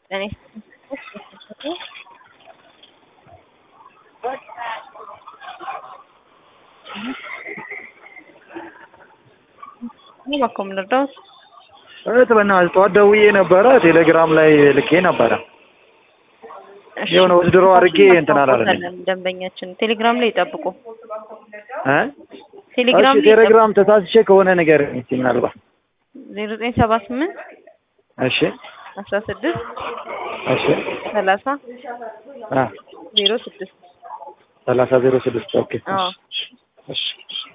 እኔ ማቆም ልርዳው በእናትህ ጠዋት ደውዬ ነበረ ቴሌግራም ላይ ልኬ ነበረ። የሆነ ወስድሮ አድርጌ እንትን አላለኝም። ደንበኛችን ቴሌግራም ላይ ይጠብቁ። ቴሌግራም ተሳስቼ ከሆነ ነገር እስቲ ምናልባት 0978 እሺ 16 እሺ 30 06 30 06 ኦኬ። እሺ